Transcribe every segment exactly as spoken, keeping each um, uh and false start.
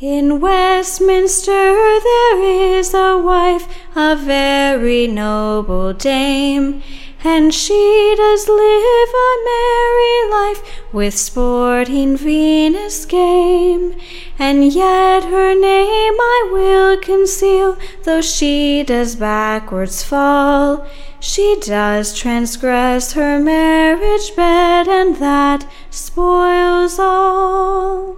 In Westminster there is a wife, a very noble dame, and she does live a merry life with sporting Venus game. And yet her name I will conceal, though she does backwards fall. She does transgress her marriage bed, and that spoils all.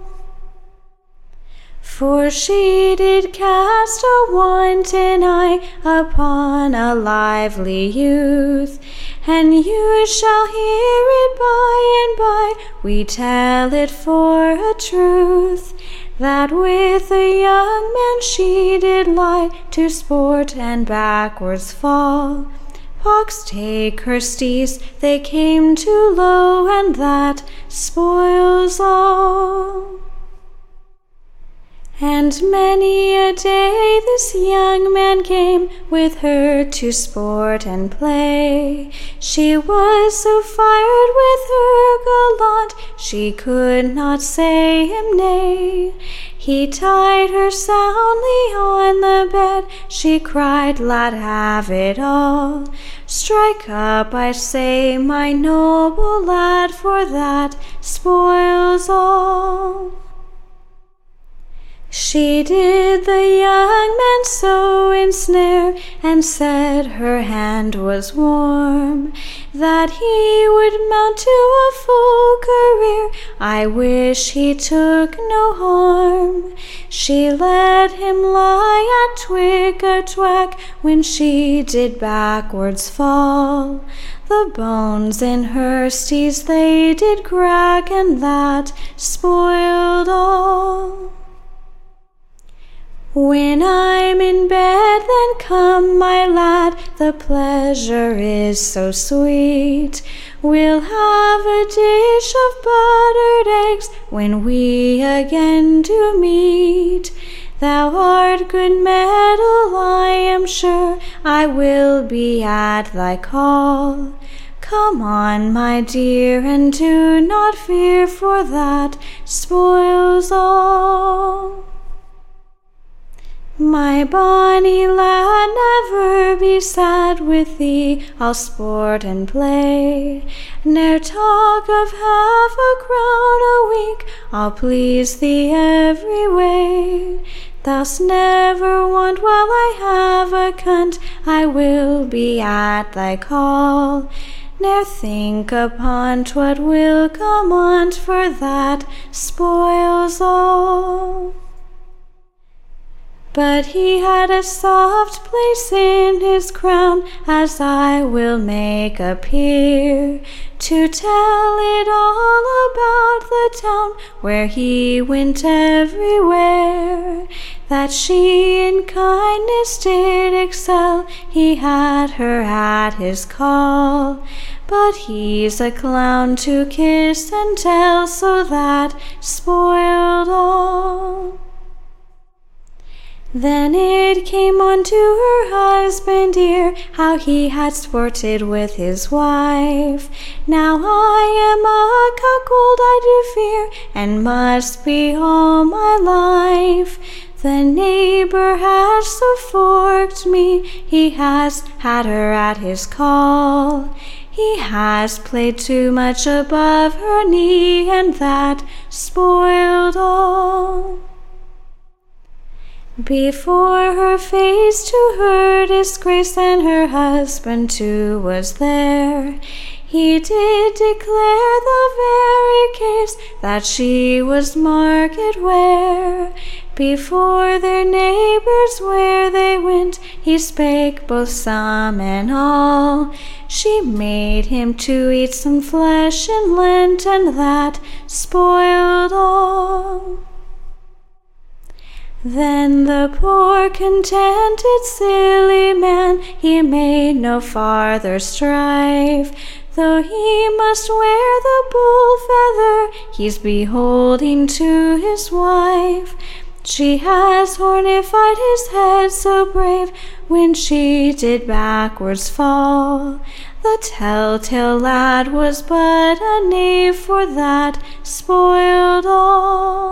For she did cast a wanton eye upon a lively youth, and you shall hear it by and by, we tell it for a truth, that with a young man she did lie to sport and backwards fall. Pox take her steeds, they came too low, and that spoils all. And many a day this young man came with her to sport and play. She was so fired with her gallant, she could not say him nay. He tied her soundly on the bed, she cried, "Lad, have it all. Strike up, I say, my noble lad, for that spoils all." She did the young man so ensnare, and said her hand was warm, that he would mount to a full career, I wish he took no harm. She let him lie at twick-a-twack, when she did backwards fall. The bones in her steeds they did crack, and that spoiled all. When I'm in bed, then come, my lad, the pleasure is so sweet. We'll have a dish of buttered eggs when we again do meet. Thou art good metal, I am sure, I will be at thy call. Come on, my dear, and do not fear, for that spoils all. My bonny lad, never be sad, with thee I'll sport and play. Ne'er talk of half a crown a week, I'll please thee every way. Thou'st never want while I have a cunt, I will be at thy call. Ne'er think upon 'what will come on't, for that spoils all. But he had a soft place in his crown, as I will make appear, to tell it all about the town, where he went everywhere. That she in kindness did excel, he had her at his call. But he's a clown to kiss and tell, so that spoiled all. Then it came unto her husband ear, how he had sported with his wife. Now I am a cuckold, I do fear, and must be all my life. The neighbor has so forked me, he has had her at his call. He has played too much above her knee, and that spoiled all. Before her face to her disgrace, and her husband too was there, he did declare the very case, that she was market ware. Before their neighbors where they went, he spake both some and all. She made him to eat some flesh in Lent, and that spoiled all. Then the poor contented silly man, he made no farther strife, though he must wear the bull feather, he's beholding to his wife. She has hornified his head so brave, when she did backwards fall. The telltale lad was but a knave, for that spoiled all.